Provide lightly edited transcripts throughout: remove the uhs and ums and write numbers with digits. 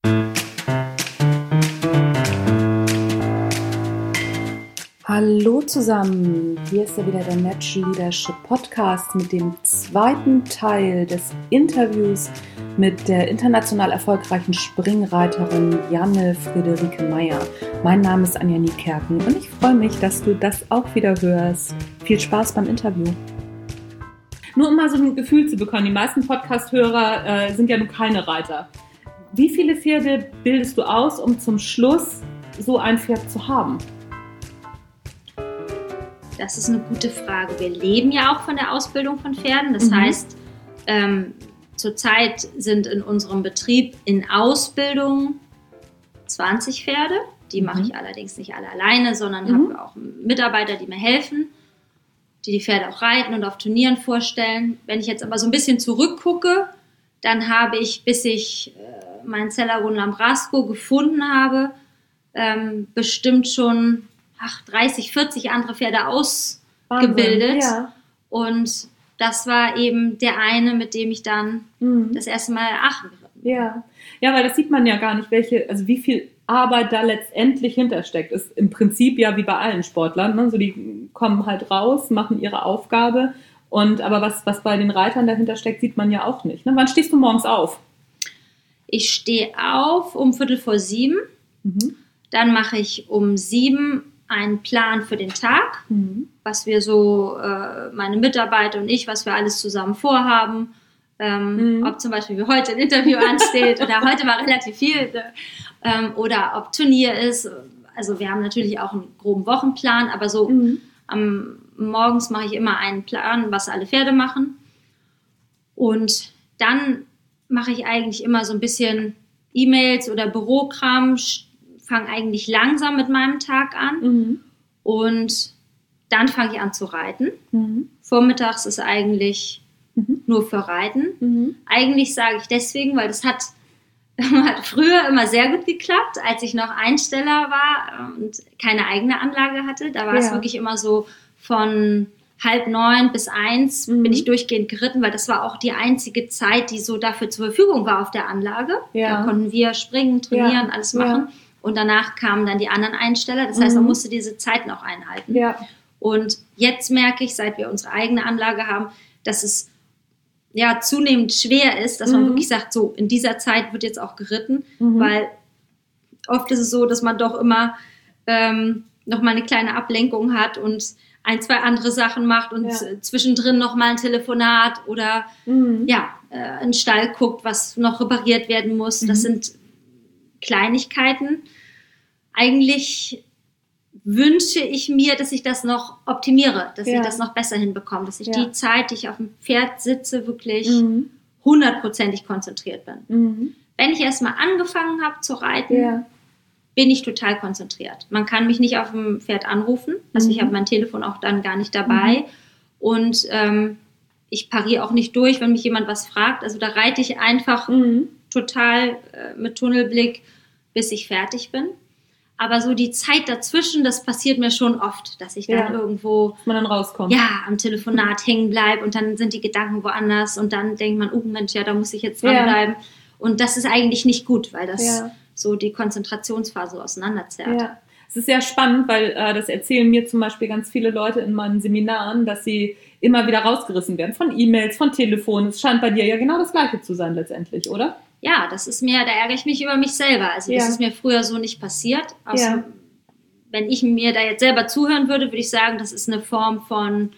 Hallo zusammen, hier ist ja wieder der Natural Leadership Podcast mit dem zweiten Teil des Interviews mit der international erfolgreichen Springreiterin Janne Friederike Meyer. Mein Name ist Anja Niekerken und ich freue mich, dass du das auch wieder hörst. Viel Spaß beim Interview. Nur um mal so ein Gefühl zu bekommen, die meisten Podcast-Hörer sind ja nun keine Reiter. Wie viele Pferde bildest du aus, um zum Schluss so ein Pferd zu haben? Das ist eine gute Frage. Wir leben ja auch von der Ausbildung von Pferden. Das heißt, zurzeit sind in unserem Betrieb in Ausbildung 20 Pferde. Die mache ich allerdings nicht alle alleine, sondern habe auch Mitarbeiter, die mir helfen, die Pferde auch reiten und auf Turnieren vorstellen. Wenn ich jetzt aber so ein bisschen zurückgucke, dann habe ich, bis ich meinen Cellagon Lambrasco gefunden habe, bestimmt schon 30, 40 andere Pferde ausgebildet. Ja. Und das war eben der eine, mit dem ich dann das erste Mal Aachen geritten bin. Ja, weil das sieht man ja gar nicht, wie viel Arbeit da letztendlich hintersteckt. Ist im Prinzip ja wie bei allen Sportlern. Ne? So, die kommen halt raus, machen ihre Aufgabe. Aber was bei den Reitern dahinter steckt, sieht man ja auch nicht. Ne? Wann stehst du morgens auf? Ich stehe auf um 6:45. Dann mache ich um 7 einen Plan für den Tag, was wir so, meine Mitarbeiter und ich, was wir alles zusammen vorhaben. Ob zum Beispiel wie heute ein Interview ansteht oder heute war relativ viel, oder ob Turnier ist. Also wir haben natürlich auch einen groben Wochenplan, aber so morgens mache ich immer einen Plan, was alle Pferde machen. Und dann mache ich eigentlich immer so ein bisschen E-Mails oder Bürokram, fange eigentlich langsam mit meinem Tag an und dann fange ich an zu reiten. Vormittags ist eigentlich nur für Reiten. Eigentlich sage ich deswegen, weil das hat früher immer sehr gut geklappt, als ich noch Einsteller war und keine eigene Anlage hatte. Da war es wirklich immer so von 8:30 bis 1 bin ich durchgehend geritten, weil das war auch die einzige Zeit, die so dafür zur Verfügung war auf der Anlage. Da konnten wir springen, trainieren, alles machen. Und danach kamen dann die anderen Einsteller. Das heißt, man musste diese Zeiten auch einhalten. Ja. Und jetzt merke ich, seit wir unsere eigene Anlage haben, dass es ja zunehmend schwer ist, dass man wirklich sagt, so in dieser Zeit wird jetzt auch geritten. Weil oft ist es so, dass man doch immer noch mal eine kleine Ablenkung hat und 1, 2 andere Sachen macht und zwischendrin noch mal ein Telefonat oder einen Stall guckt, was noch repariert werden muss. Das sind Kleinigkeiten. Eigentlich wünsche ich mir, dass ich das noch optimiere, dass ich das noch besser hinbekomme, dass ich die Zeit, die ich auf dem Pferd sitze, wirklich 100%ig konzentriert bin. Wenn ich erstmal angefangen habe zu reiten, bin ich total konzentriert. Man kann mich nicht auf dem Pferd anrufen, also ich habe mein Telefon auch dann gar nicht dabei und ich pariere auch nicht durch, wenn mich jemand was fragt. Also da reite ich einfach total mit Tunnelblick, bis ich fertig bin. Aber so die Zeit dazwischen, das passiert mir schon oft, dass ich dann irgendwo dass man dann rauskommt. Ja, am Telefonat hängen bleibe und dann sind die Gedanken woanders und dann denkt man, oh Mensch, ja, da muss ich jetzt dranbleiben. Und das ist eigentlich nicht gut, weil das so die Konzentrationsphase auseinanderzerrt. Ja. Es ist sehr spannend, weil das erzählen mir zum Beispiel ganz viele Leute in meinen Seminaren, dass sie immer wieder rausgerissen werden von E-Mails, von Telefon. Es scheint bei dir ja genau das Gleiche zu sein letztendlich, oder? Ja, da ärgere ich mich über mich selber. Also das ist mir früher so nicht passiert. Wenn ich mir da jetzt selber zuhören würde, würde ich sagen, das ist eine Form von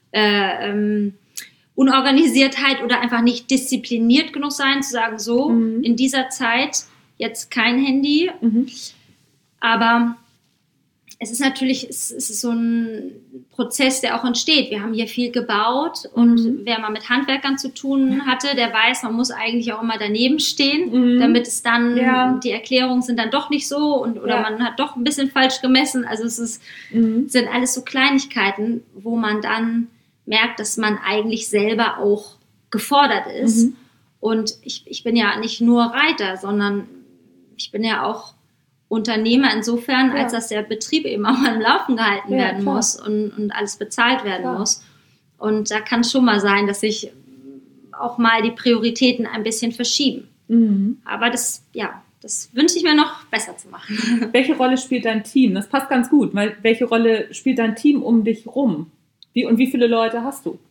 Unorganisiertheit oder einfach nicht diszipliniert genug sein, zu sagen, so, in dieser Zeit jetzt kein Handy. Aber es ist natürlich, es ist so ein Prozess, der auch entsteht. Wir haben hier viel gebaut und wer mal mit Handwerkern zu tun hatte, der weiß, man muss eigentlich auch immer daneben stehen, damit es dann, die Erklärungen sind dann doch nicht so oder man hat doch ein bisschen falsch gemessen. Also es sind alles so Kleinigkeiten, wo man dann merkt, dass man eigentlich selber auch gefordert ist. Und ich bin ja nicht nur Reiter, sondern ich bin ja auch Unternehmer insofern, als dass der Betrieb eben auch mal im Laufen gehalten werden muss und alles bezahlt werden muss. Und da kann es schon mal sein, dass sich auch mal die Prioritäten ein bisschen verschieben. Aber das das wünsche ich mir noch besser zu machen. Welche Rolle spielt dein Team? Das passt ganz gut, weil welche Rolle spielt dein Team um dich rum? Wie viele Leute hast du?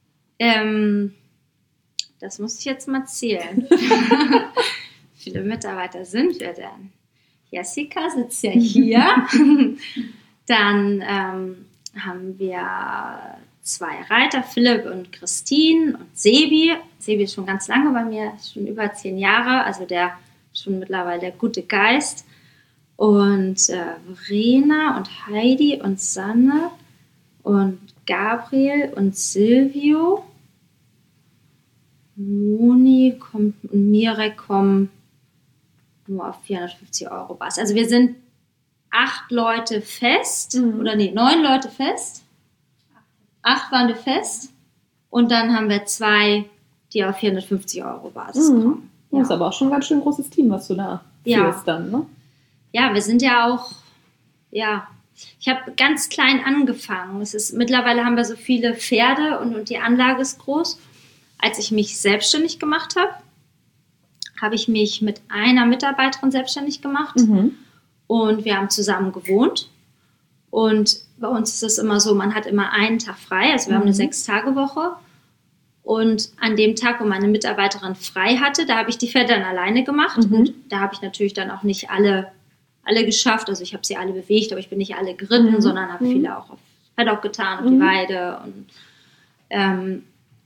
Das muss ich jetzt mal zählen. Wie viele Mitarbeiter sind wir denn? Jessica sitzt ja hier. Dann haben wir 2 Reiter, Philipp und Christine und Sebi. Sebi ist schon ganz lange bei mir, schon über 10 Jahre, also der schon mittlerweile der gute Geist. Und Verena und Heidi und Sanne und Gabriel und Silvio. Moni und Mirek kommen nur auf 450 € Basis. Also wir sind 8 Leute fest, 9 Leute fest. 8 waren wir fest. Und dann haben wir 2, die auf 450 € Basis kommen. Ja. Das ist aber auch schon ein ganz schön großes Team, was du da führst dann, ne? Ja, wir sind ja auch, ich habe ganz klein angefangen. Mittlerweile haben wir so viele Pferde und die Anlage ist groß. Als ich mich selbstständig gemacht habe, habe ich mich mit einer Mitarbeiterin selbstständig gemacht. Und wir haben zusammen gewohnt. Und bei uns ist es immer so, man hat immer einen Tag frei. Also wir haben eine 6-Tage-Woche. Und an dem Tag, wo meine Mitarbeiterin frei hatte, da habe ich die Pferde dann alleine gemacht. Und da habe ich natürlich dann auch nicht alle geschafft. Also ich habe sie alle bewegt, aber ich bin nicht alle geritten, sondern habe viele auch auf Paddock getan, auf die Weide. Und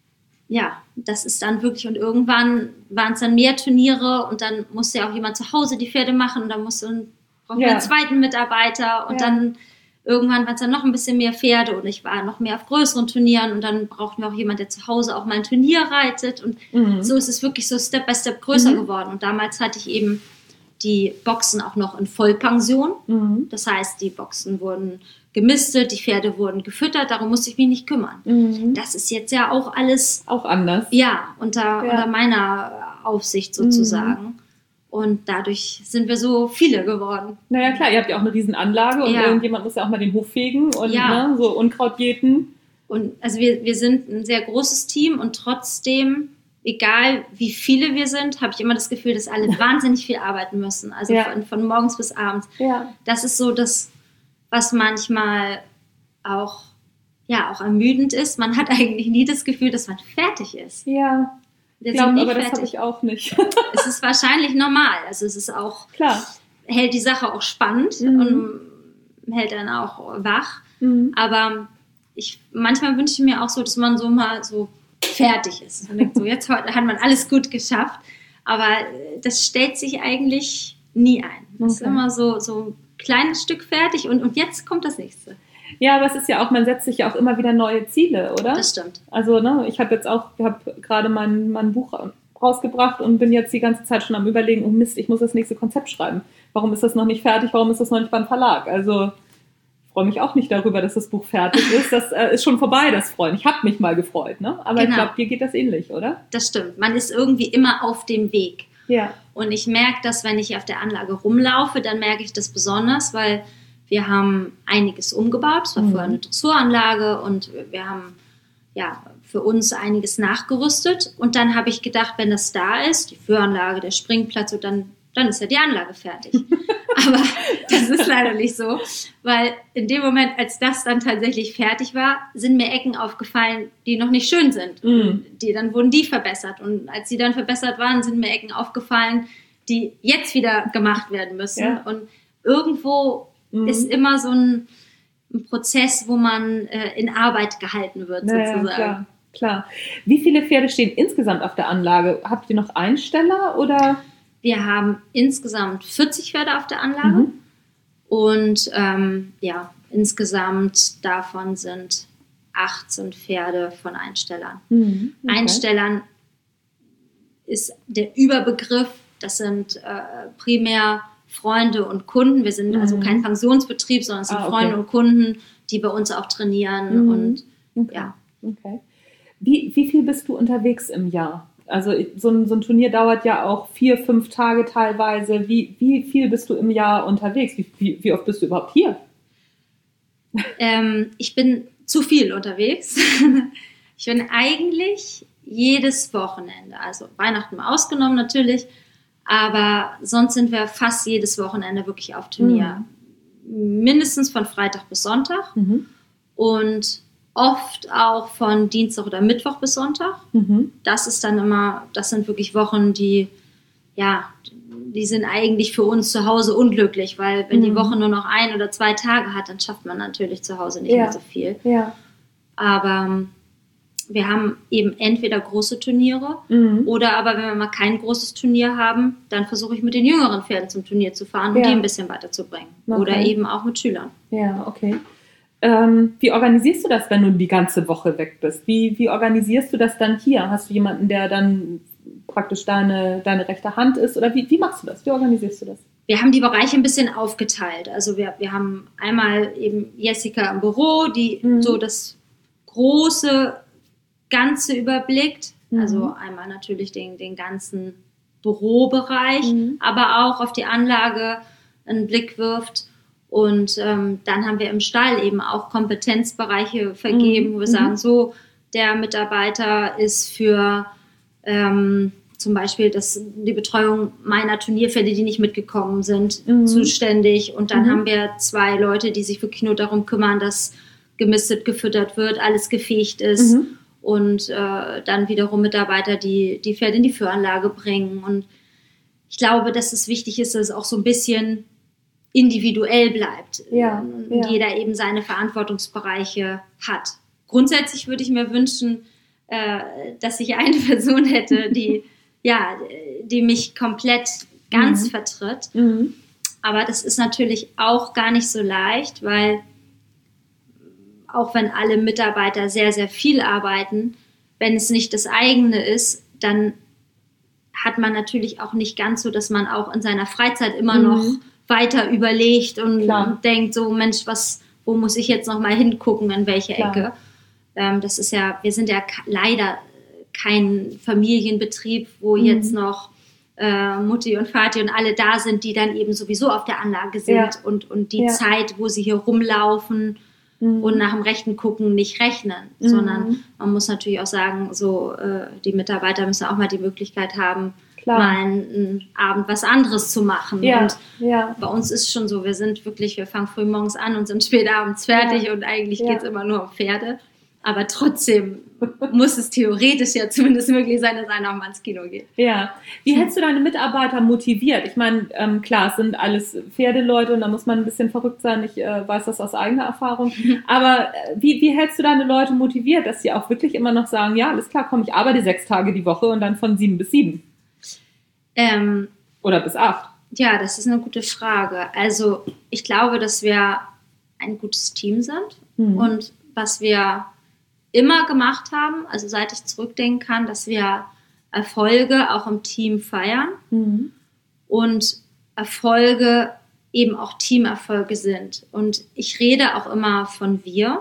das ist dann wirklich, und irgendwann waren es dann mehr Turniere und dann musste ja auch jemand zu Hause die Pferde machen und dann brauchen wir einen zweiten Mitarbeiter und dann irgendwann waren es dann noch ein bisschen mehr Pferde und ich war noch mehr auf größeren Turnieren und dann brauchten wir auch jemanden, der zu Hause auch mal ein Turnier reitet und so ist es wirklich so Step by Step größer geworden und damals hatte ich eben die Boxen auch noch in Vollpension, das heißt, die Boxen wurden gemistet, die Pferde wurden gefüttert, darum musste ich mich nicht kümmern. Das ist jetzt ja auch alles... Auch anders. Ja, unter meiner Aufsicht sozusagen. Und dadurch sind wir so viele geworden. Naja, klar, ihr habt ja auch eine riesen Anlage und irgendjemand muss ja auch mal den Hof fegen und so Unkraut jäten. Und also wir sind ein sehr großes Team und trotzdem, egal wie viele wir sind, habe ich immer das Gefühl, dass alle wahnsinnig viel arbeiten müssen. Also von morgens bis abends. Ja. Das ist so das, was manchmal auch ermüdend ist. Man hat eigentlich nie das Gefühl, dass man fertig ist. Ja. Ich glaube, aber das habe ich auch nicht. Es ist wahrscheinlich normal. Also es ist auch, hält die Sache auch spannend und hält dann auch wach. Aber manchmal wünsche ich mir auch so, dass man so mal so fertig ist. Man denkt so, jetzt heute hat man alles gut geschafft. Aber das stellt sich eigentlich nie ein. Das ist immer so ein kleines Stück fertig und jetzt kommt das nächste. Ja, aber es ist ja auch, man setzt sich ja auch immer wieder neue Ziele, oder? Das stimmt. Also, ich habe gerade mein Buch rausgebracht und bin jetzt die ganze Zeit schon am Überlegen, oh Mist, ich muss das nächste Konzept schreiben. Warum ist das noch nicht fertig? Warum ist das noch nicht beim Verlag? Also, ich freue mich auch nicht darüber, dass das Buch fertig ist. Das ist schon vorbei, das Freuen. Ich habe mich mal gefreut, ne? Aber ich glaube, dir geht das ähnlich, oder? Das stimmt. Man ist irgendwie immer auf dem Weg. Ja. Und ich merke das, wenn ich auf der Anlage rumlaufe, dann merke ich das besonders, weil wir haben einiges umgebaut. Es war vorher eine Dressuranlage und wir haben für uns einiges nachgerüstet. Und dann habe ich gedacht, wenn das da ist, die Führanlage, der Springplatz, und dann ist ja die Anlage fertig. Aber das ist leider nicht so, weil in dem Moment, als das dann tatsächlich fertig war, sind mir Ecken aufgefallen, die noch nicht schön sind. Und dann wurden die verbessert. Und als die dann verbessert waren, sind mir Ecken aufgefallen, die jetzt wieder gemacht werden müssen. Ja. Und irgendwo ist immer so ein Prozess, wo man in Arbeit gehalten wird, sozusagen. Ja, klar. Wie viele Pferde stehen insgesamt auf der Anlage? Habt ihr noch Einsteller oder? Wir haben insgesamt 40 Pferde auf der Anlage und insgesamt davon sind 18 Pferde von Einstellern. Okay. Einstellern ist der Überbegriff, das sind primär Freunde und Kunden. Wir sind also kein Pensionsbetrieb, sondern es sind Freunde und Kunden, die bei uns auch trainieren. Und Okay. Wie viel bist du unterwegs im Jahr? Also so ein Turnier dauert ja auch 4-5 Tage teilweise. Wie viel bist du im Jahr unterwegs? Wie oft bist du überhaupt hier? Ich bin zu viel unterwegs. Ich bin eigentlich jedes Wochenende, also Weihnachten mal ausgenommen natürlich, Aber sonst sind wir fast jedes Wochenende wirklich auf Turnier. Mindestens von Freitag bis Sonntag und oft auch von Dienstag oder Mittwoch bis Sonntag. Das ist dann immer, das sind wirklich Wochen, die sind eigentlich für uns zu Hause unglücklich, weil wenn die Woche nur noch 1 oder 2 Tage hat, dann schafft man natürlich zu Hause nicht mehr so viel. Ja. Aber wir haben eben entweder große Turniere oder aber wenn wir mal kein großes Turnier haben, dann versuche ich mit den jüngeren Pferden zum Turnier zu fahren und die ein bisschen weiterzubringen. Okay. Oder eben auch mit Schülern. Ja, okay. Wie organisierst du das, wenn du die ganze Woche weg bist? Wie organisierst du das dann hier? Hast du jemanden, der dann praktisch deine rechte Hand ist? Oder wie machst du das? Wie organisierst du das? Wir haben die Bereiche ein bisschen aufgeteilt. Also wir haben einmal eben Jessica im Büro, die so das große Ganze überblickt. Also einmal natürlich den ganzen Bürobereich, aber auch auf die Anlage einen Blick wirft. Und dann haben wir im Stall eben auch Kompetenzbereiche vergeben, wo wir sagen, so, der Mitarbeiter ist für zum Beispiel die Betreuung meiner Turnierpferde, die nicht mitgekommen sind, zuständig. Und dann haben wir 2 Leute, die sich wirklich nur darum kümmern, dass gemistet, gefüttert wird, alles gefegt ist. Und dann wiederum Mitarbeiter, die Pferde in die Führanlage bringen. Und ich glaube, dass es wichtig ist, dass es auch so ein bisschen individuell bleibt. Und jeder eben seine Verantwortungsbereiche hat. Grundsätzlich würde ich mir wünschen, dass ich eine Person hätte, die mich komplett ganz vertritt. Aber das ist natürlich auch gar nicht so leicht, weil auch wenn alle Mitarbeiter sehr, sehr viel arbeiten, wenn es nicht das eigene ist, dann hat man natürlich auch nicht ganz so, dass man auch in seiner Freizeit immer noch weiter überlegt und denkt so, Mensch, wo muss ich jetzt noch mal hingucken, in welche Ecke? Das ist ja, wir sind ja leider kein Familienbetrieb, wo jetzt noch Mutti und Vati und alle da sind, die dann eben sowieso auf der Anlage sind und die Zeit, wo sie hier rumlaufen und nach dem Rechten gucken, nicht rechnen, sondern man muss natürlich auch sagen, so die Mitarbeiter müssen auch mal die Möglichkeit haben, mal einen Abend was anderes zu machen. Und bei uns ist schon so, wir fangen früh morgens an und sind spät abends fertig und eigentlich geht es immer nur um Pferde. Aber trotzdem muss es theoretisch ja zumindest möglich sein, dass einer auch mal ins Kino geht. Ja. Wie hältst du deine Mitarbeiter motiviert? Ich meine, klar, es sind alles Pferdeleute und da muss man ein bisschen verrückt sein. Ich weiß das aus eigener Erfahrung. Aber wie hältst du deine Leute motiviert, dass sie auch wirklich immer noch sagen, ja, alles klar, komm, ich arbeite 6 Tage die Woche und dann von 7 bis 7? Oder bis 8? Ja, das ist eine gute Frage. Also ich glaube, dass wir ein gutes Team sind und was wir immer gemacht haben, also seit ich zurückdenken kann, dass wir Erfolge auch im Team feiern und Erfolge eben auch Teamerfolge sind. Und ich rede auch immer von wir.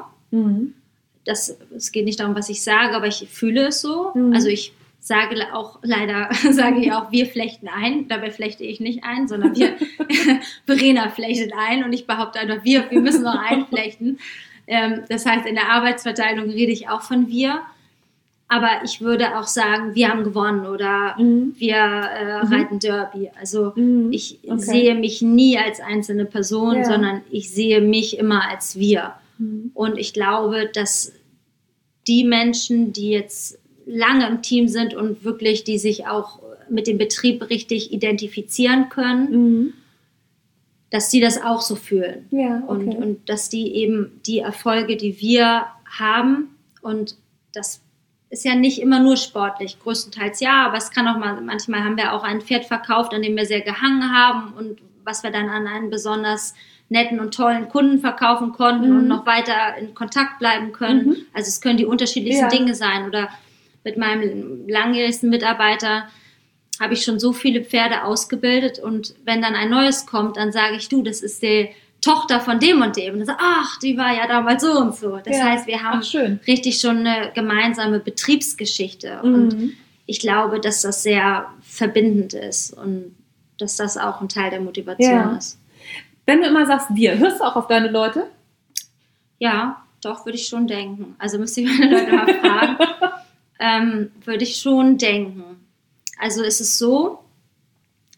Es geht nicht darum, was ich sage, aber ich fühle es so. Also ich sage auch leider, wir flechten ein. Dabei flechte ich nicht ein, sondern Verena flechtet ein und ich behaupte einfach, wir müssen noch einflechten. Das heißt, in der Arbeitsverteilung rede ich auch von wir. Aber ich würde auch sagen, wir haben gewonnen oder wir reiten Derby. Also ich sehe mich nie als einzelne Person, sondern ich sehe mich immer als wir. Und ich glaube, dass die Menschen, die jetzt lange im Team sind und wirklich, die sich auch mit dem Betrieb richtig identifizieren können, dass die das auch so fühlen. Und dass die eben die Erfolge, die wir haben, und das ist ja nicht immer nur sportlich, größtenteils ja, aber es kann auch mal, manchmal haben wir auch ein Pferd verkauft, an dem wir sehr gehangen haben und was wir dann an einen besonders netten und tollen Kunden verkaufen konnten und noch weiter in Kontakt bleiben können. Also es können die unterschiedlichsten Dinge sein. Oder mit meinem langjährigsten Mitarbeiter habe ich schon so viele Pferde ausgebildet und wenn dann ein neues kommt, dann sage ich, das ist die Tochter von dem und dem. Und dann sage ich, ach, die war ja damals so und so. Das heißt, wir haben richtig schon eine gemeinsame Betriebsgeschichte und ich glaube, dass das sehr verbindend ist und dass das auch ein Teil der Motivation ist. Wenn du immer sagst, hörst du auch auf deine Leute? Ja, doch, würde ich schon denken. Also müsste ich meine Leute mal fragen. Würde ich schon denken. Also ist es so,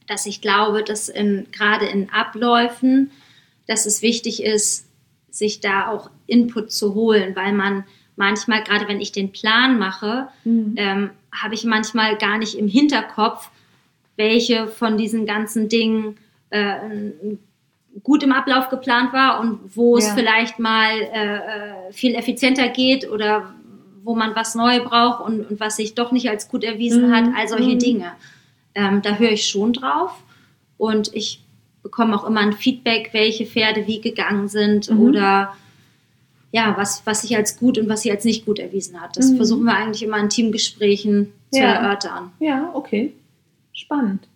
dass ich glaube, dass gerade in Abläufen, dass es wichtig ist, sich da auch Input zu holen, weil man manchmal, gerade wenn ich den Plan mache, habe ich manchmal gar nicht im Hinterkopf, welche von diesen ganzen Dingen gut im Ablauf geplant war und wo es vielleicht mal viel effizienter geht oder wo man was neu braucht und was sich doch nicht als gut erwiesen hat, all solche Dinge. Da höre ich schon drauf und ich bekomme auch immer ein Feedback, welche Pferde wie gegangen sind oder ja, was sich als gut und was sich als nicht gut erwiesen hat. Das versuchen wir eigentlich immer in Teamgesprächen zu erörtern. Ja, okay. Spannend.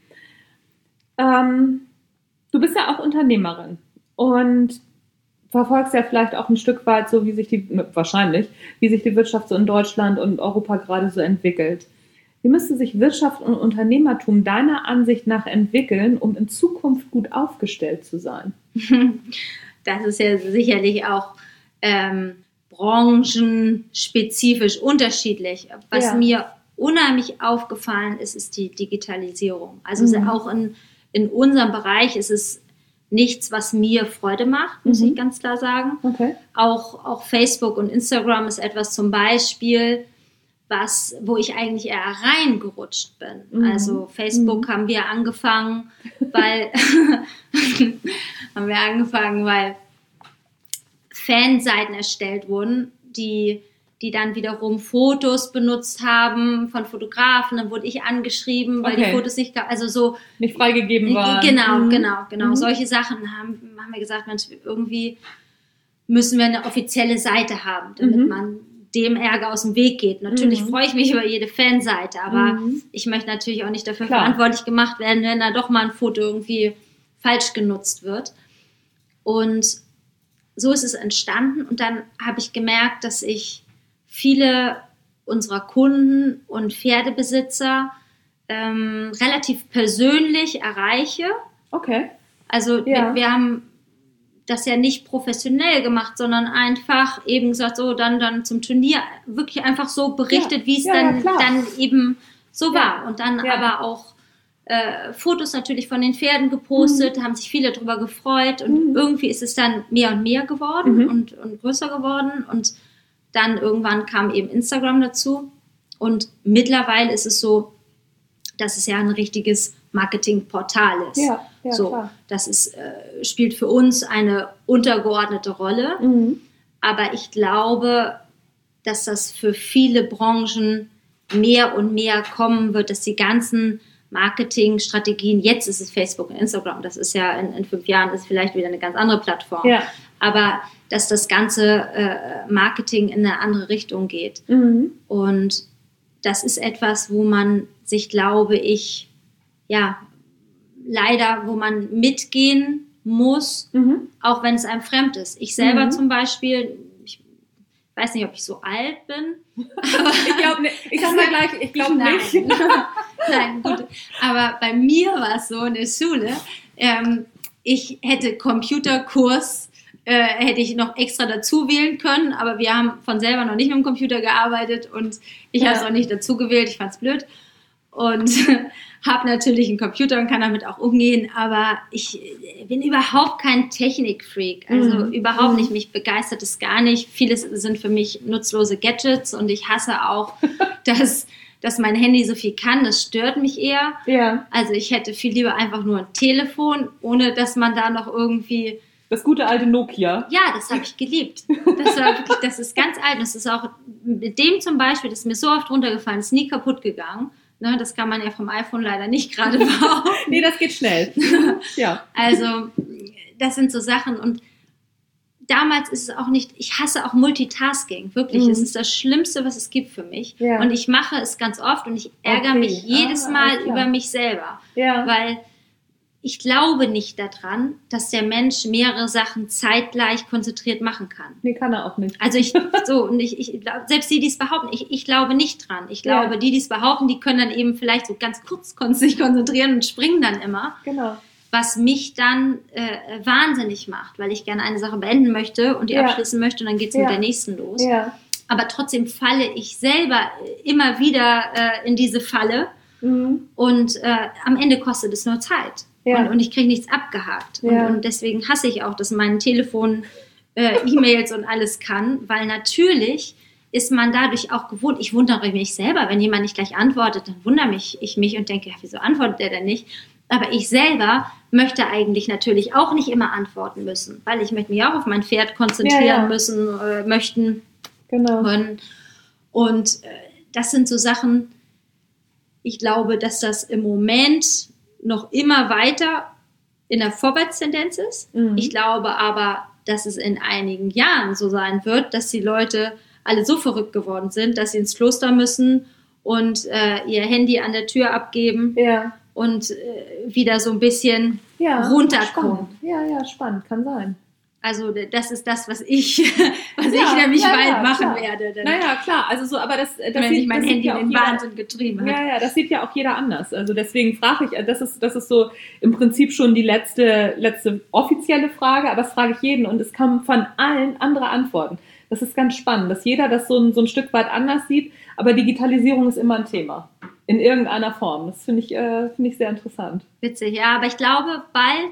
Du bist ja auch Unternehmerin und verfolgst ja vielleicht auch ein Stück weit so, wie sich die Wirtschaft so in Deutschland und Europa gerade so entwickelt. Wie müsste sich Wirtschaft und Unternehmertum deiner Ansicht nach entwickeln, um in Zukunft gut aufgestellt zu sein? Das ist ja sicherlich auch branchenspezifisch unterschiedlich. Was mir unheimlich aufgefallen ist, ist die Digitalisierung. Also auch in unserem Bereich ist es nichts, was mir Freude macht, muss ich ganz klar sagen. Okay. Auch Facebook und Instagram ist etwas zum Beispiel, wo ich eigentlich eher reingerutscht bin. Also Facebook haben wir angefangen, weil Fanseiten erstellt wurden, die dann wiederum Fotos benutzt haben von Fotografen. Dann wurde ich angeschrieben, weil die Fotos nicht freigegeben waren. Genau. Solche Sachen haben wir gesagt, Mensch, irgendwie müssen wir eine offizielle Seite haben, damit man dem Ärger aus dem Weg geht. Natürlich freue ich mich über jede Fanseite, aber ich möchte natürlich auch nicht dafür verantwortlich gemacht werden, wenn da doch mal ein Foto irgendwie falsch genutzt wird. Und so ist es entstanden und dann habe ich gemerkt, dass ich viele unserer Kunden und Pferdebesitzer relativ persönlich erreiche. Okay. Also wir haben das ja nicht professionell gemacht, sondern einfach eben gesagt, so dann zum Turnier wirklich einfach so berichtet, wie es dann eben so war. Und dann aber auch Fotos natürlich von den Pferden gepostet, haben sich viele darüber gefreut und irgendwie ist es dann mehr und mehr geworden und größer geworden und dann irgendwann kam eben Instagram dazu und mittlerweile ist es so, dass es ja ein richtiges Marketingportal ist. Ja, klar. Das ist, spielt für uns eine untergeordnete Rolle, aber ich glaube, dass das für viele Branchen mehr und mehr kommen wird, dass die ganzen Marketingstrategien, jetzt ist es Facebook und Instagram, das ist ja in 5 Jahren ist vielleicht wieder eine ganz andere Plattform, aber dass das ganze Marketing in eine andere Richtung geht. Und das ist etwas, wo man sich, glaube ich, leider, wo man mitgehen muss, auch wenn es einem fremd ist. Ich selber zum Beispiel, ich weiß nicht, ob ich so alt bin. Ich glaube nicht. Ich sag mal gleich, ich glaube nicht. Nein, gut. Aber bei mir war es so in der Schule, ich hätte Computerkurs, hätte ich noch extra dazu wählen können, aber wir haben von selber noch nicht mit dem Computer gearbeitet und ich habe es auch nicht dazu gewählt, ich fand es blöd und habe natürlich einen Computer und kann damit auch umgehen, aber ich bin überhaupt kein Technikfreak, also überhaupt nicht, mich begeistert es gar nicht, vieles sind für mich nutzlose Gadgets und ich hasse auch, dass mein Handy so viel kann, das stört mich eher, also ich hätte viel lieber einfach nur ein Telefon, ohne dass man da noch irgendwie das gute alte Nokia. Ja, das habe ich geliebt. Das ist ganz alt. Das ist auch mit dem zum Beispiel, das ist mir so oft runtergefallen, ist nie kaputt gegangen. Ne, das kann man ja vom iPhone leider nicht gerade bauen. Nee, das geht schnell. Ja. Also, das sind so Sachen. Und damals ist es auch nicht, ich hasse auch Multitasking, wirklich. Es ist das Schlimmste, was es gibt für mich. Ja. Und ich mache es ganz oft und ich ärgere mich jedes Mal über mich selber. Ja. Weil ich glaube nicht daran, dass der Mensch mehrere Sachen zeitgleich konzentriert machen kann. Nee, kann er auch nicht. Also selbst die es behaupten, ich glaube nicht dran. Ich glaube, die es behaupten, die können dann eben vielleicht so ganz kurz sich konzentrieren und springen dann immer. Genau. Was mich dann wahnsinnig macht, weil ich gerne eine Sache beenden möchte und die abschließen möchte und dann geht es mit der nächsten los. Ja. Aber trotzdem falle ich selber immer wieder in diese Falle. und am Ende kostet es nur Zeit. Ja. Und ich kriege nichts abgehakt. Ja. Und deswegen hasse ich auch, dass mein Telefon E-Mails und alles kann, weil natürlich ist man dadurch auch gewohnt. Ich wundere mich selber, wenn jemand nicht gleich antwortet, dann wundere ich mich und denke, ja, wieso antwortet der denn nicht? Aber ich selber möchte eigentlich natürlich auch nicht immer antworten müssen, weil ich möchte mich auch auf mein Pferd konzentrieren möchten. Genau. Und das sind so Sachen, ich glaube, dass das im Moment noch immer weiter in der Vorwärtstendenz ist. Ich glaube aber, dass es in einigen Jahren so sein wird, dass die Leute alle so verrückt geworden sind, dass sie ins Kloster müssen und ihr Handy an der Tür abgeben und wieder so ein bisschen runterkommen. Spannend. Spannend, kann sein. Also das ist das, was ich nämlich bald machen werde. Naja, klar. Also so, aber das wenn ich mein Handy in den Wahnsinn getrieben habe. Ja, das sieht ja auch jeder anders. Also deswegen frage ich, das ist so im Prinzip schon die letzte offizielle Frage, aber das frage ich jeden und es kommen von allen andere Antworten. Das ist ganz spannend, dass jeder das so ein Stück weit anders sieht, aber Digitalisierung ist immer ein Thema. In irgendeiner Form. Das finde ich sehr interessant. Witzig, ja, aber ich glaube,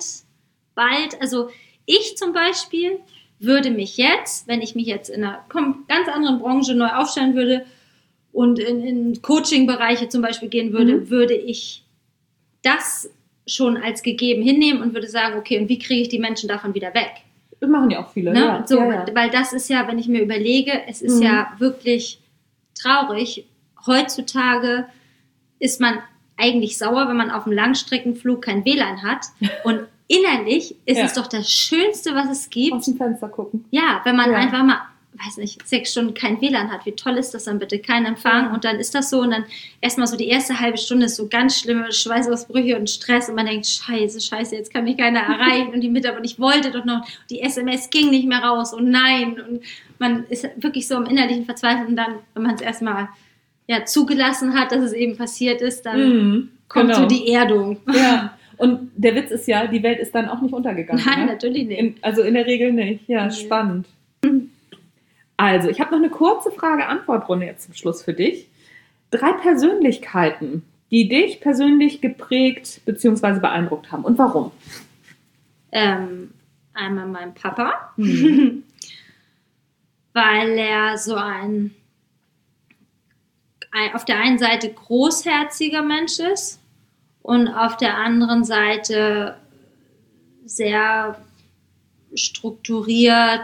bald, also ich zum Beispiel würde mich jetzt, wenn ich mich jetzt in einer ganz anderen Branche neu aufstellen würde und in Coaching-Bereiche zum Beispiel gehen würde, würde ich das schon als gegeben hinnehmen und würde sagen, okay, und wie kriege ich die Menschen davon wieder weg? Das machen ja auch viele. Ne? Weil das ist ja, wenn ich mir überlege, es ist ja wirklich traurig. Heutzutage ist man eigentlich sauer, wenn man auf einem Langstreckenflug kein WLAN hat und innerlich ist es doch das Schönste, was es gibt. Aus dem Fenster gucken. Ja, wenn man einfach mal, 6 Stunden kein WLAN hat. Wie toll ist das dann bitte? Kein Empfang und dann ist das so und dann erstmal so die erste halbe Stunde ist so ganz schlimme Schweißausbrüche und Stress und man denkt, scheiße, jetzt kann mich keiner erreichen und die Mitarbeiter, ich wollte doch noch, die SMS ging nicht mehr raus und nein und man ist wirklich so im innerlichen Verzweiflung und dann, wenn man es erstmal zugelassen hat, dass es eben passiert ist, dann kommt so die Erdung. Ja. Und der Witz ist ja, die Welt ist dann auch nicht untergegangen. Nein, natürlich nicht. Also in der Regel nicht. Ja, spannend. Also, ich habe noch eine kurze Frage-Antwort-Runde jetzt zum Schluss für dich. 3 Persönlichkeiten, die dich persönlich geprägt bzw. beeindruckt haben. Und warum? Einmal mein Papa, weil er so ein auf der einen Seite großherziger Mensch ist und auf der anderen Seite sehr strukturiert,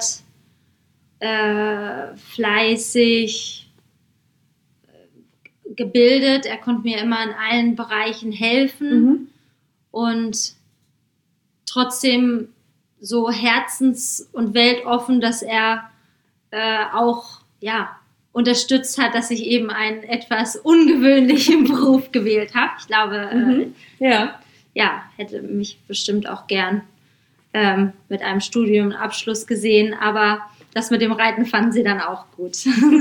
fleißig, gebildet. Er konnte mir immer in allen Bereichen helfen und trotzdem so herzens- und weltoffen, dass er auch unterstützt hat, dass ich eben einen etwas ungewöhnlichen Beruf gewählt habe. Ich glaube, hätte mich bestimmt auch gern mit einem Studiumabschluss gesehen, aber das mit dem Reiten fanden sie dann auch gut.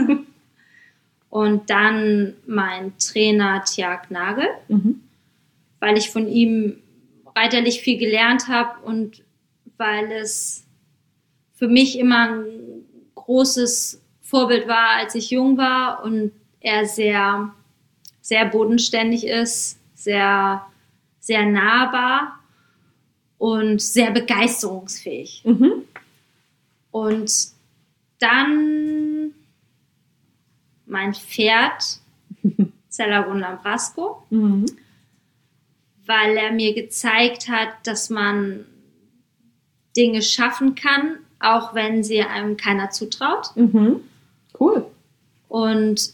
Und dann mein Trainer Tjag Nagel, weil ich von ihm reiterlich viel gelernt habe und weil es für mich immer ein großes Vorbild war, als ich jung war und er sehr, sehr bodenständig ist, sehr, sehr nahbar und sehr begeisterungsfähig. Und dann mein Pferd, Celagun Lambrasco, weil er mir gezeigt hat, dass man Dinge schaffen kann, auch wenn sie einem keiner zutraut. Cool. Und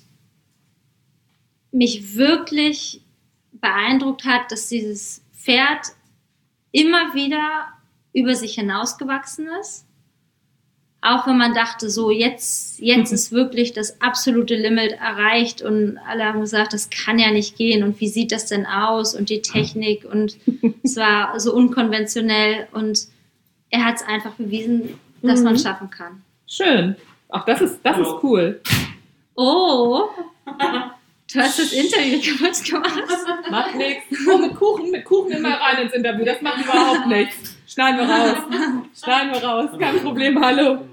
mich wirklich beeindruckt hat, dass dieses Pferd immer wieder über sich hinausgewachsen ist. Auch wenn man dachte, so jetzt ist wirklich das absolute Limit erreicht und alle haben gesagt, das kann ja nicht gehen und wie sieht das denn aus und die Technik und es war so unkonventionell und er hat es einfach bewiesen, dass man schaffen kann. Schön. Auch das ist cool. Oh, du hast das Interview kaputt gemacht. Macht nichts. Oh, mit Kuchen immer rein ins Interview. Das macht überhaupt nichts. Schneiden wir raus. Kein Problem, hallo.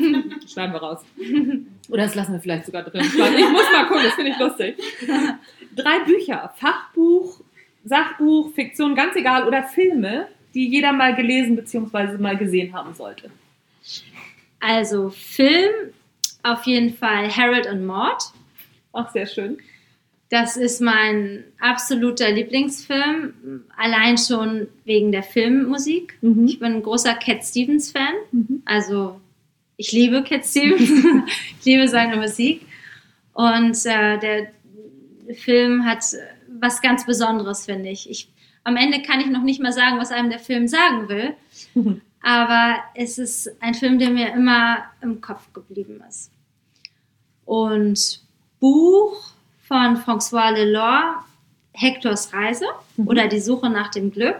Schneiden wir raus. Oder das lassen wir vielleicht sogar drin. Ich muss mal gucken, das finde ich lustig. 3 Bücher, Fachbuch, Sachbuch, Fiktion, ganz egal, oder Filme, die jeder mal gelesen bzw. mal gesehen haben sollte. Also Film, auf jeden Fall Harold und Maude. Ach, sehr schön. Das ist mein absoluter Lieblingsfilm, allein schon wegen der Filmmusik. Ich bin ein großer Cat Stevens-Fan, also ich liebe Cat Stevens, ich liebe seine Musik. Und der Film hat was ganz Besonderes, finde ich. Am Ende kann ich noch nicht mal sagen, was einem der Film sagen will, aber es ist ein Film, der mir immer im Kopf geblieben ist. Und Buch von François Lelore, Hectors Reise oder Die Suche nach dem Glück.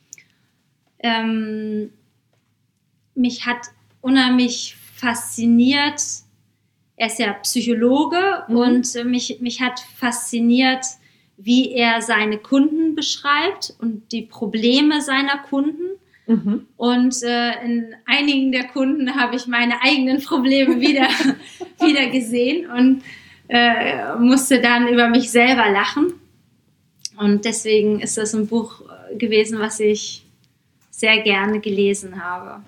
Mich hat unheimlich fasziniert, er ist ja Psychologe und mich hat fasziniert, wie er seine Kunden beschreibt und die Probleme seiner Kunden. Und in einigen der Kunden habe ich meine eigenen Probleme wieder gesehen und musste dann über mich selber lachen. Und deswegen ist das ein Buch gewesen, was ich sehr gerne gelesen habe.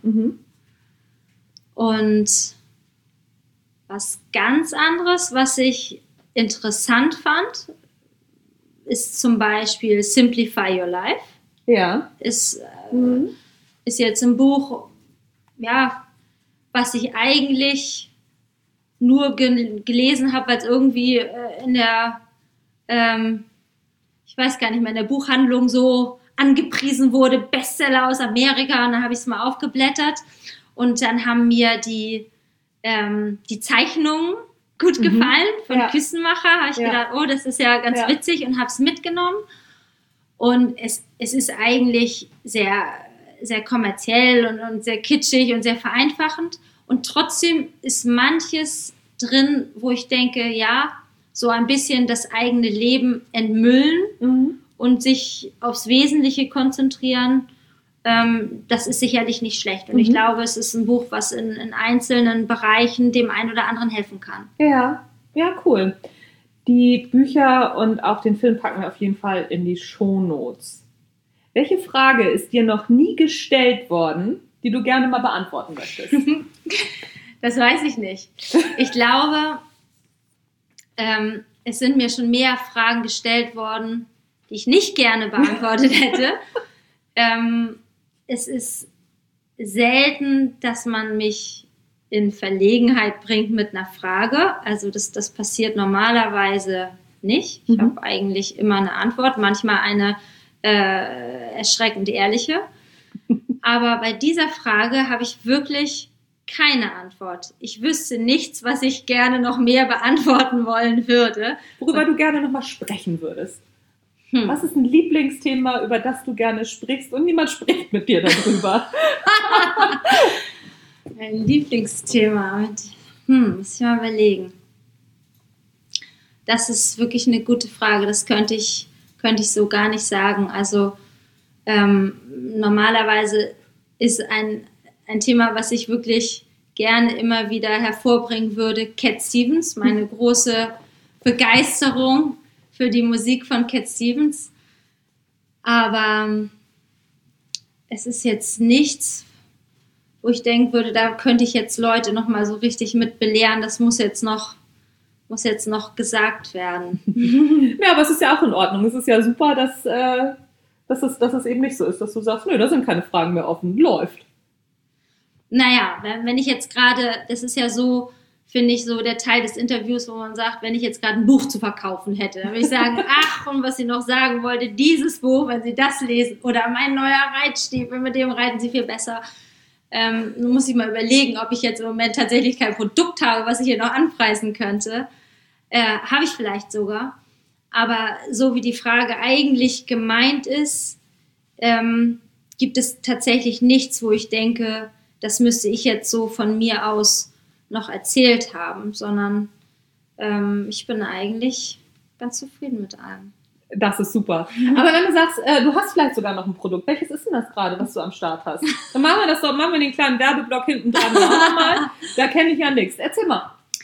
Und was ganz anderes, was ich interessant fand, ist zum Beispiel Simplify Your Life. Ja. Ist jetzt ein Buch, ja, was ich eigentlich nur gelesen habe, weil es irgendwie in der, ich weiß gar nicht mehr, in der Buchhandlung so angepriesen wurde, Bestseller aus Amerika, und dann habe ich es mal aufgeblättert und dann haben mir die Zeichnungen gut gefallen von Küssenmacher, habe ich gedacht, oh, das ist ja ganz witzig und habe es mitgenommen. Und es ist eigentlich sehr, sehr kommerziell und sehr kitschig und sehr vereinfachend. Und trotzdem ist manches drin, wo ich denke, ja, so ein bisschen das eigene Leben entmüllen und sich aufs Wesentliche konzentrieren, das ist sicherlich nicht schlecht. Und ich glaube, es ist ein Buch, was in einzelnen Bereichen dem einen oder anderen helfen kann. Ja, cool. Die Bücher und auch den Film packen wir auf jeden Fall in die Shownotes. Welche Frage ist dir noch nie gestellt worden, die du gerne mal beantworten möchtest? Das weiß ich nicht. Ich glaube, es sind mir schon mehr Fragen gestellt worden, die ich nicht gerne beantwortet hätte. Es ist selten, dass man mich in Verlegenheit bringt mit einer Frage. Also das passiert normalerweise nicht. Ich habe eigentlich immer eine Antwort, manchmal eine erschreckend ehrliche. Aber bei dieser Frage habe ich wirklich keine Antwort. Ich wüsste nichts, was ich gerne noch mehr beantworten wollen würde. Worüber du gerne noch mal sprechen würdest. Was ist ein Lieblingsthema, über das du gerne sprichst und niemand spricht mit dir darüber? Ein Lieblingsthema. Muss ich mal überlegen. Das ist wirklich eine gute Frage. Das könnte ich so gar nicht sagen. Also normalerweise ist ein Thema, was ich wirklich gerne immer wieder hervorbringen würde, Cat Stevens, meine große Begeisterung für die Musik von Cat Stevens. Aber es ist jetzt nichts, wo ich denken würde, da könnte ich jetzt Leute noch mal so richtig mit belehren, das muss jetzt noch gesagt werden. Ja, aber es ist ja auch in Ordnung. Es ist ja super, dass es eben nicht so ist, dass du sagst, nö, da sind keine Fragen mehr offen, läuft. Naja, wenn ich jetzt gerade, das ist ja so, finde ich, so der Teil des Interviews, wo man sagt, wenn ich jetzt gerade ein Buch zu verkaufen hätte, dann würde ich sagen, ach, und was ich noch sagen wollte, dieses Buch, wenn Sie das lesen, oder mein neuer Reitstiefel, mit dem reiten Sie viel besser. Nun muss ich mal überlegen, ob ich jetzt im Moment tatsächlich kein Produkt habe, was ich hier noch anpreisen könnte. Habe ich vielleicht sogar. Aber so wie die Frage eigentlich gemeint ist, gibt es tatsächlich nichts, wo ich denke, das müsste ich jetzt so von mir aus noch erzählt haben, sondern ich bin eigentlich ganz zufrieden mit allem. Das ist super. Aber wenn du sagst, du hast vielleicht sogar noch ein Produkt, welches ist denn das gerade, was du am Start hast? Dann machen wir das doch, machen wir den kleinen Werbeblock hinten dran. Da kenne ich ja nichts. Erzähl mal.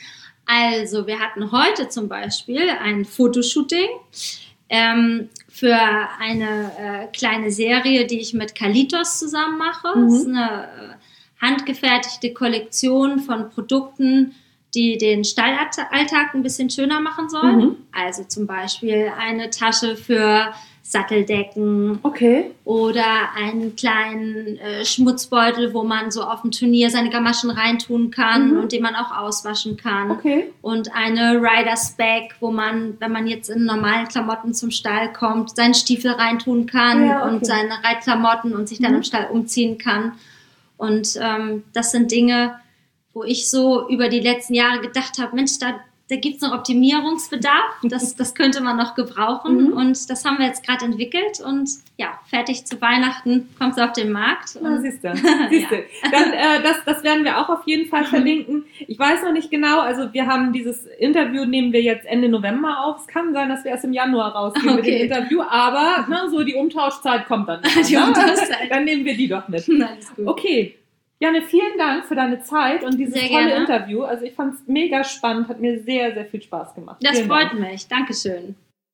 Also, wir hatten heute zum Beispiel ein Fotoshooting für eine kleine Serie, die ich mit Kalitos zusammen mache. Das ist eine handgefertigte Kollektion von Produkten, die den Stallalltag ein bisschen schöner machen sollen. Also zum Beispiel eine Tasche für Satteldecken oder einen kleinen Schmutzbeutel, wo man so auf dem Turnier seine Gamaschen reintun kann und den man auch auswaschen kann. Und eine Riders Bag, wo man, wenn man jetzt in normalen Klamotten zum Stall kommt, seinen Stiefel reintun kann und seine Reitklamotten und sich dann im Stall umziehen kann. Und das sind Dinge, wo ich so über die letzten Jahre gedacht habe, Mensch, da gibt es noch Optimierungsbedarf, das könnte man noch gebrauchen und das haben wir jetzt gerade entwickelt und ja, fertig zu Weihnachten kommt es auf den Markt. Siehst du. Dann, das werden wir auch auf jeden Fall verlinken. Ich weiß noch nicht genau, also wir haben dieses Interview, nehmen wir jetzt Ende November auf. Es kann sein, dass wir erst im Januar rausgehen mit dem Interview, aber so die Umtauschzeit kommt dann. Dann nehmen wir die doch mit. Alles gut. Okay. Janne, vielen Dank für deine Zeit und dieses tolle Interview. Also ich fand es mega spannend, hat mir sehr, sehr viel Spaß gemacht. Das freut mich. Dankeschön.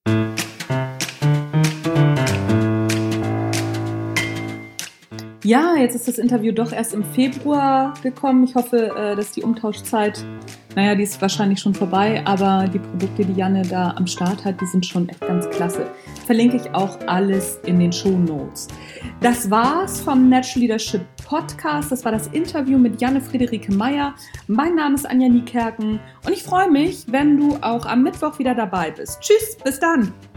Ja, jetzt ist das Interview doch erst im Februar gekommen. Ich hoffe, dass die Umtauschzeit, die ist wahrscheinlich schon vorbei, aber die Produkte, die Janne da am Start hat, die sind schon echt ganz klasse. Verlinke ich auch alles in den Shownotes. Das war's vom Natural Leadership Podcast. Das war das Interview mit Janne Friederike Meyer. Mein Name ist Anja Niekerken und ich freue mich, wenn du auch am Mittwoch wieder dabei bist. Tschüss, bis dann!